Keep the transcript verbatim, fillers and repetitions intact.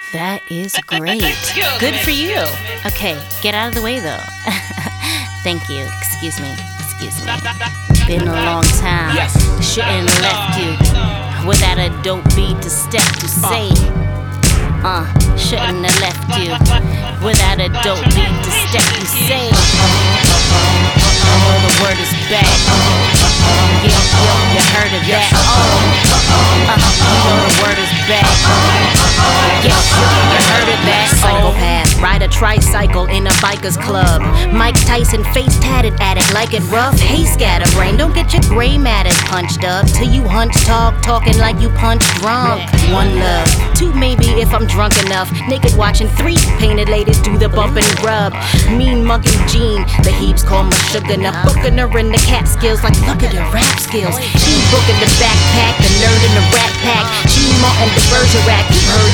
That is great. Good for you. Okay, get out of the way though. Thank you. Excuse me. Excuse me. Been a long time. Shouldn't have left you without a dope beat to step to say. Uh, shouldn't have left you without a dope beat to step to say. Oh, the word is back. Yeah, yo, you heard of that? Oh, uh, you know the word is back. Yeah, you heard of that? Psychopath, ride a tricycle in a biker's club. Mike Tyson face tatted at it like it rough. Hey, scatterbrain, don't get your gray matters punched up till you hunch talk, talking like you punch drunk. One love, two maybe if I'm drunk enough. Naked watching three painted ladies do the bump and rub. Mean mugging Jean, the heaps call my sugar. Now booking her in the cat skills like look at her rap skills. She booking the backpack, the nerd in the rat pack. She Martin the Bergerac, you heard